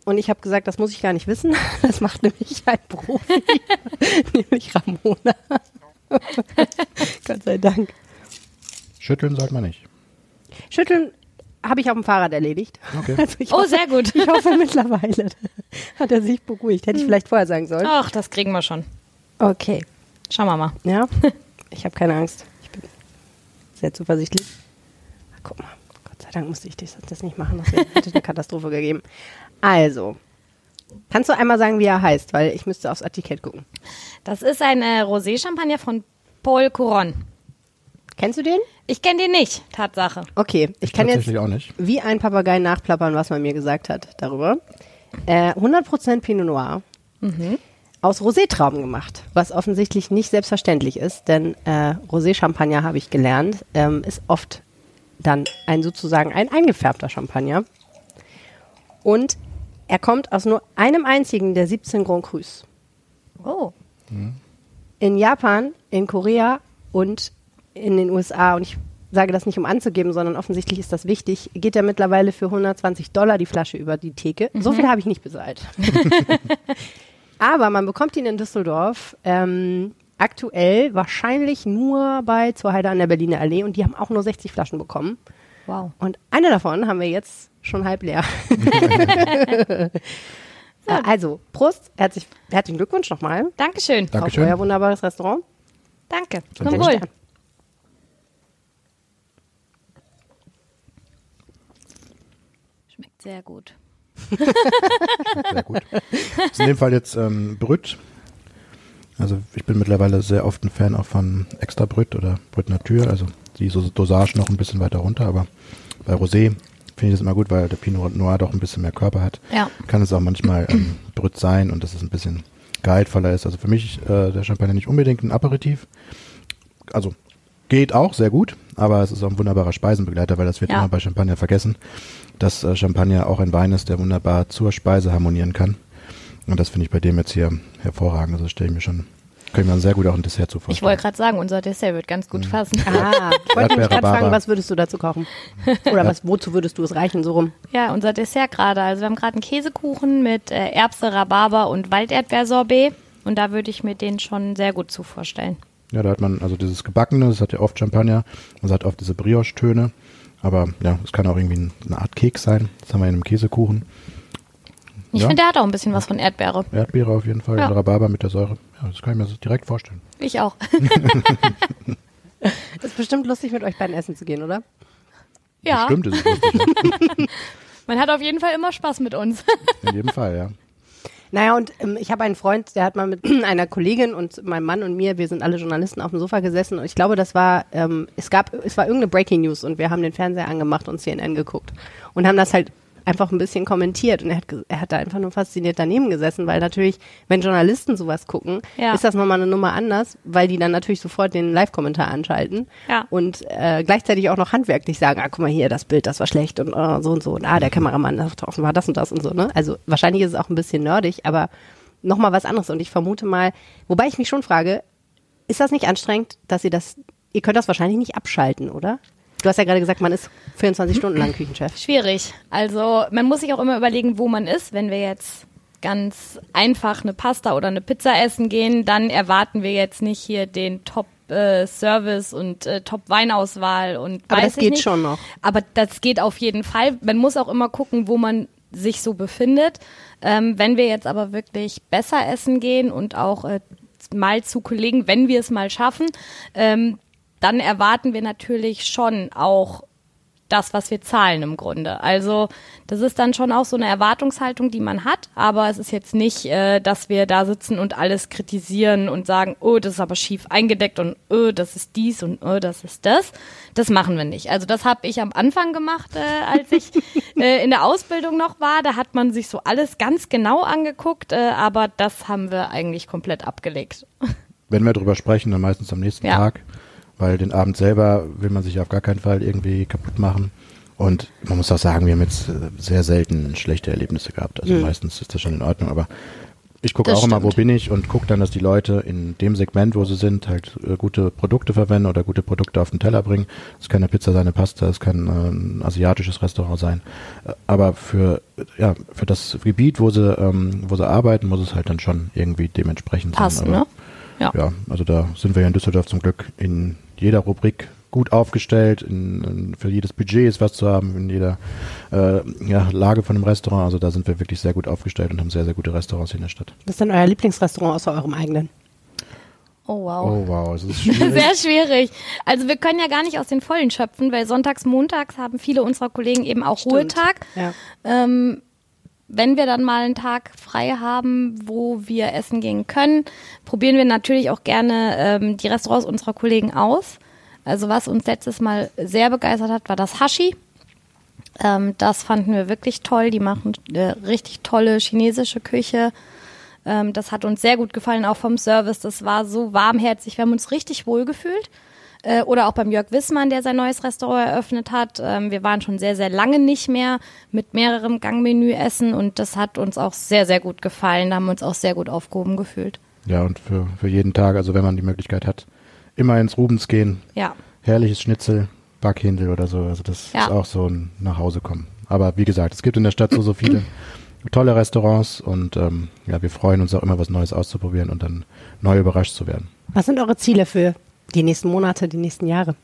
und ich habe gesagt, das muss ich gar nicht wissen. Das macht nämlich ein Profi, nämlich Ramona. Gott sei Dank. Schütteln sollte man nicht. Schütteln habe ich auf dem Fahrrad erledigt. Okay. Also ich Oh, hoffe, sehr gut. ich hoffe mittlerweile hat er sich beruhigt. Hätte ich vielleicht vorher sagen sollen. Ach, das kriegen wir schon. Okay. Schauen wir mal. Ja, ich habe keine Angst. Ich bin sehr zuversichtlich. Ach, guck mal, Gott sei Dank musste ich das nicht machen. Das hätte eine Katastrophe gegeben. Also, kannst du einmal sagen, wie er heißt? Weil ich müsste aufs Etikett gucken. Das ist ein Rosé-Champagner von Paul Couronne. Kennst du den? Ich kenne den nicht, Tatsache. Okay, ich kann jetzt Tatsächlich auch nicht. wie ein Papagei nachplappern, was man mir gesagt hat darüber. 100% Pinot Noir. Aus Rosé-Trauben gemacht, was offensichtlich nicht selbstverständlich ist, denn Rosé-Champagner, habe ich gelernt, ist oft dann sozusagen ein eingefärbter Champagner. Und er kommt aus nur einem einzigen der 17 Grand Crus. Oh. In Japan, in Korea und in den USA, und ich sage das nicht, um anzugeben, sondern offensichtlich ist das wichtig, geht er mittlerweile für $120 die Flasche über die Theke. So viel habe ich nicht bezahlt. Aber man bekommt ihn in Düsseldorf aktuell wahrscheinlich nur bei Zur Heide an der Berliner Allee, und die haben auch nur 60 Flaschen bekommen. Wow. Und eine davon haben wir jetzt schon halb leer. Also, Prost, herzlichen Glückwunsch nochmal Dankeschön. auf Dankeschön. euer wunderbares Restaurant. Danke. Zum Zum Wohl. Wohl. Schmeckt sehr gut. Sehr gut. Das ist in dem Fall jetzt Brüt. Also ich bin mittlerweile sehr oft ein Fan auch von Extra Brüt oder Brüt Natur. Also die Dosage noch ein bisschen weiter runter. Aber bei Rosé finde ich das immer gut, weil der Pinot Noir doch ein bisschen mehr Körper hat. Ja. Kann es auch manchmal Brüt sein und dass es ein bisschen gehaltvoller ist. Also für mich der Champagner nicht unbedingt ein Aperitif. Also geht auch sehr gut, aber es ist auch ein wunderbarer Speisenbegleiter, weil das wird immer bei Champagner vergessen, dass Champagner auch ein Wein ist, der wunderbar zur Speise harmonieren kann. Und das finde ich bei dem jetzt hier hervorragend. Also stelle ich mir schon, können wir sehr gut auch ein Dessert zu vorstellen. Ich wollte gerade sagen, unser Dessert wird ganz gut passen. Ich wollte mich Erdbeere, gerade fragen, Rhabarber. was würdest du dazu kochen? Oder wozu würdest du es reichen, so rum? Ja, unser Dessert gerade. Also wir haben gerade einen Käsekuchen mit Erbse, Rhabarber und Walderdbeersorbet. Und da würde ich mir den schon sehr gut zu vorstellen. Ja, da hat man also dieses Gebackene, das hat ja oft Champagner, das hat oft diese Brioche-Töne. Aber ja, es kann auch irgendwie eine Art Keks sein. Das haben wir in einem Käsekuchen. Ich finde, der hat auch ein bisschen was von Erdbeere. Erdbeere auf jeden Fall, Ja. und Rhabarber mit der Säure. Ja, das kann ich mir so direkt vorstellen. Ich auch. Ist bestimmt lustig, mit euch beiden essen zu gehen, oder? Ja, Stimmt, das ist lustig. man hat auf jeden Fall immer Spaß mit uns. In jedem Fall, ja. Naja, und ich habe einen Freund, der hat mal mit einer Kollegin und meinem Mann und mir, wir sind alle Journalisten, auf dem Sofa gesessen, und ich glaube, das war, es war irgendeine Breaking News, und wir haben den Fernseher angemacht und CNN geguckt und haben das halt einfach ein bisschen kommentiert, und er hat da einfach nur fasziniert daneben gesessen, weil natürlich, wenn Journalisten sowas gucken, Ja. ist das nochmal eine Nummer anders, weil die dann natürlich sofort den Live-Kommentar anschalten Ja. und gleichzeitig auch noch handwerklich sagen, guck mal hier, das Bild, das war schlecht und so und so, und der Kameramann, das war das und das und so, ne? Also wahrscheinlich ist es auch ein bisschen nerdig, aber nochmal was anderes, und ich vermute mal, wobei ich mich schon frage, ist das nicht anstrengend, dass ihr könnt das wahrscheinlich nicht abschalten, oder? Du hast ja gerade gesagt, man ist 24 Stunden lang Küchenchef. Schwierig. Also man muss sich auch immer überlegen, wo man ist. Wenn wir jetzt ganz einfach eine Pasta oder eine Pizza essen gehen, dann erwarten wir jetzt nicht hier den Top-Service und Top-Weinauswahl. Aber das geht schon noch. Aber das geht auf jeden Fall. Man muss auch immer gucken, wo man sich so befindet. Wenn wir jetzt aber wirklich besser essen gehen und auch mal zu Kollegen, wenn wir es mal schaffen, dann erwarten wir natürlich schon auch das, was wir zahlen im Grunde. Also das ist dann schon auch so eine Erwartungshaltung, die man hat, aber es ist jetzt nicht, dass wir da sitzen und alles kritisieren und sagen, oh, das ist aber schief eingedeckt und oh, das ist dies und oh, das ist das. Das machen wir nicht. Also das habe ich am Anfang gemacht, als ich in der Ausbildung noch war. Da hat man sich so alles ganz genau angeguckt, aber das haben wir eigentlich komplett abgelegt. Wenn wir drüber sprechen, dann meistens am nächsten Ja. Tag, weil den Abend selber will man sich auf gar keinen Fall irgendwie kaputt machen. Und man muss auch sagen, wir haben jetzt sehr selten schlechte Erlebnisse gehabt. Also meistens ist das schon in Ordnung, aber Ich gucke auch immer, wo bin ich und gucke dann, dass die Leute in dem Segment, wo sie sind, halt gute Produkte verwenden oder gute Produkte auf den Teller bringen. Das kann eine Pizza sein, eine Pasta, das kann ein asiatisches Restaurant sein. Aber für das Gebiet, wo sie arbeiten, muss es halt dann schon irgendwie dementsprechend passen, sein. ne? Ja, also da sind wir ja in Düsseldorf zum Glück in jeder Rubrik gut aufgestellt, für jedes Budget ist was zu haben, in jeder Lage von einem Restaurant, also da sind wir wirklich sehr gut aufgestellt und haben sehr, sehr gute Restaurants hier in der Stadt. Was ist denn euer Lieblingsrestaurant außer eurem eigenen? Oh wow. Oh wow, das ist schwierig. Sehr schwierig. Also wir können ja gar nicht aus den Vollen schöpfen, weil sonntags, montags haben viele unserer Kollegen eben auch Ruhetag. Ja. Wenn wir dann mal einen Tag frei haben, wo wir essen gehen können, probieren wir natürlich auch gerne die Restaurants unserer Kollegen aus. Also was uns letztes Mal sehr begeistert hat, war das Hashi. Das fanden wir wirklich toll. Die machen richtig tolle chinesische Küche. Das hat uns sehr gut gefallen, auch vom Service. Das war so warmherzig. Wir haben uns richtig wohl gefühlt. Oder auch beim Jörg Wissmann, der sein neues Restaurant eröffnet hat. Wir waren schon sehr, sehr lange nicht mehr mit mehrerem Gangmenü essen und das hat uns auch sehr, sehr gut gefallen. Da haben wir uns auch sehr gut aufgehoben gefühlt. Ja, und für jeden Tag, also wenn man die Möglichkeit hat, immer ins Rubens gehen. Ja. Herrliches Schnitzel, Backhändel oder so. Also das ist auch so ein Nachhausekommen. Aber wie gesagt, es gibt in der Stadt so viele tolle Restaurants und wir freuen uns auch immer, was Neues auszuprobieren und dann neu überrascht zu werden. Was sind eure Ziele für die nächsten Monate, die nächsten Jahre?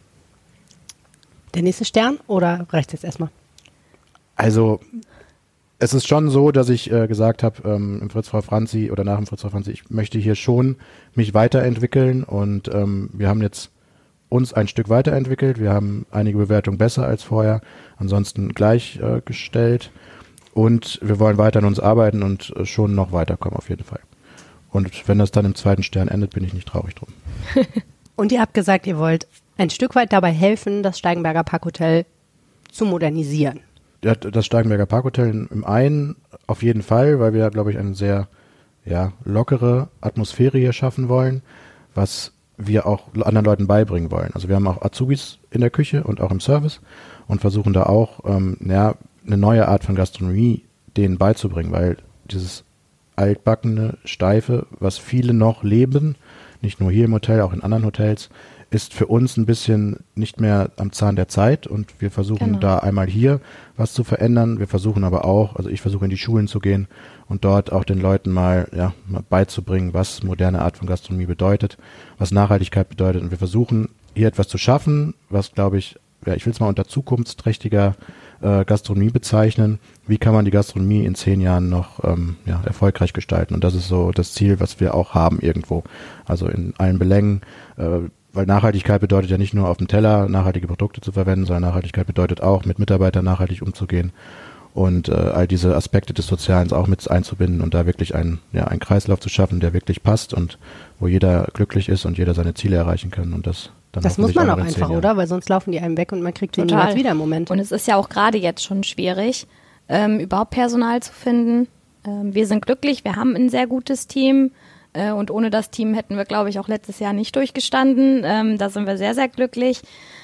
Der nächste Stern oder reicht es jetzt erstmal? Also es ist schon so, dass ich gesagt habe, im Fritz Frau Franzi oder nach dem Fritz Frau Franzi, ich möchte hier schon mich weiterentwickeln und wir haben jetzt uns ein Stück weiterentwickelt. Wir haben einige Bewertungen besser als vorher, ansonsten gleichgestellt und wir wollen weiter an uns arbeiten und schon noch weiterkommen auf jeden Fall. Und wenn das dann im 2. Stern endet, bin ich nicht traurig drum. Und ihr habt gesagt, ihr wollt ein Stück weit dabei helfen, das Steigenberger Parkhotel zu modernisieren. Ja, das Steigenberger Parkhotel im einen auf jeden Fall, weil wir, glaube ich, eine sehr lockere Atmosphäre hier schaffen wollen, was wir auch anderen Leuten beibringen wollen. Also wir haben auch Azubis in der Küche und auch im Service und versuchen da auch eine neue Art von Gastronomie denen beizubringen, weil dieses altbackene, steife, was viele noch leben, nicht nur hier im Hotel, auch in anderen Hotels, ist für uns ein bisschen nicht mehr am Zahn der Zeit und wir versuchen da einmal hier was zu verändern. Wir versuchen aber auch, also ich versuche in die Schulen zu gehen und dort auch den Leuten mal beizubringen, was moderne Art von Gastronomie bedeutet, was Nachhaltigkeit bedeutet und wir versuchen hier etwas zu schaffen, was glaube ich, ich will es mal unter zukunftsträchtiger Gastronomie bezeichnen. Wie kann man die Gastronomie in 10 Jahren noch erfolgreich gestalten? Und das ist so das Ziel, was wir auch haben irgendwo. Also in allen Belängen, weil Nachhaltigkeit bedeutet ja nicht nur auf dem Teller nachhaltige Produkte zu verwenden, sondern Nachhaltigkeit bedeutet auch, mit Mitarbeitern nachhaltig umzugehen und all diese Aspekte des Sozialen auch mit einzubinden und da wirklich einen Kreislauf zu schaffen, der wirklich passt und wo jeder glücklich ist und jeder seine Ziele erreichen kann und das muss man auch einfach, oder? Weil sonst laufen die einem weg und man kriegt die niemals wieder im Moment. Und es ist ja auch gerade jetzt schon schwierig, überhaupt Personal zu finden. Wir sind glücklich, wir haben ein sehr gutes Team und ohne das Team hätten wir, glaube ich, auch letztes Jahr nicht durchgestanden. Da sind wir sehr, sehr glücklich.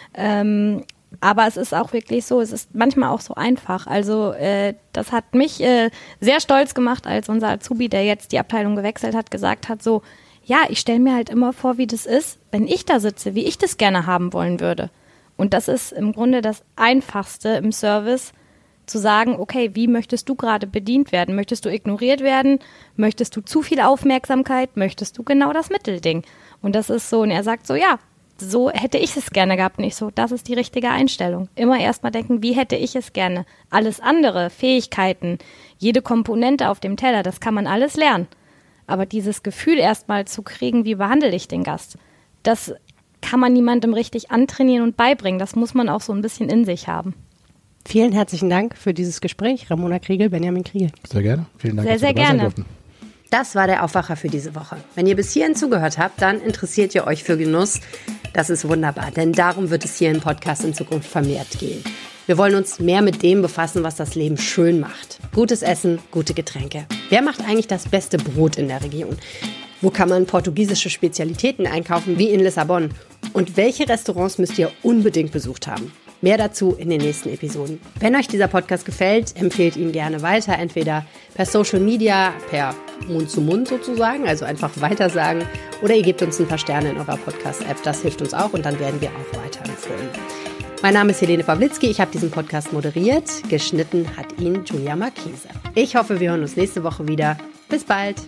Aber es ist auch wirklich so, es ist manchmal auch so einfach. Also das hat mich sehr stolz gemacht, als unser Azubi, der jetzt die Abteilung gewechselt hat, gesagt hat, so, ja, ich stelle mir halt immer vor, wie das ist, wenn ich da sitze, wie ich das gerne haben wollen würde. Und das ist im Grunde das Einfachste im Service, zu sagen, okay, wie möchtest du gerade bedient werden? Möchtest du ignoriert werden? Möchtest du zu viel Aufmerksamkeit? Möchtest du genau das Mittelding? Und das ist so, und er sagt so, ja, so hätte ich es gerne gehabt. Und ich so, das ist die richtige Einstellung. Immer erstmal denken, wie hätte ich es gerne? Alles andere, Fähigkeiten, jede Komponente auf dem Teller, das kann man alles lernen. Aber dieses Gefühl erstmal zu kriegen, wie behandle ich den Gast, das kann man niemandem richtig antrainieren und beibringen. Das muss man auch so ein bisschen in sich haben. Vielen herzlichen Dank für dieses Gespräch, Ramona Kriegel, Benjamin Kriegel. Sehr gerne. Vielen Dank, sehr, sehr gerne. Das war der Aufwacher für diese Woche. Wenn ihr bis hierhin zugehört habt, dann interessiert ihr euch für Genuss. Das ist wunderbar, denn darum wird es hier im Podcast in Zukunft vermehrt gehen. Wir wollen uns mehr mit dem befassen, was das Leben schön macht. Gutes Essen, gute Getränke. Wer macht eigentlich das beste Brot in der Region? Wo kann man portugiesische Spezialitäten einkaufen, wie in Lissabon? Und welche Restaurants müsst ihr unbedingt besucht haben? Mehr dazu in den nächsten Episoden. Wenn euch dieser Podcast gefällt, empfehlt ihn gerne weiter, entweder per Social Media, per Mund zu Mund sozusagen, also einfach weitersagen, oder ihr gebt uns ein paar Sterne in eurer Podcast-App, das hilft uns auch und dann werden wir auch weiterempfohlen. Mein Name ist Helene Pawlitzki, ich habe diesen Podcast moderiert, geschnitten hat ihn Julia Marchese. Ich hoffe, wir hören uns nächste Woche wieder. Bis bald!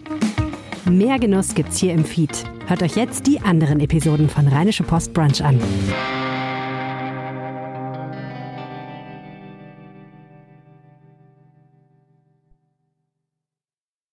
Mehr Genuss gibt's hier im Feed. Hört euch jetzt die anderen Episoden von Rheinische Post Brunch an.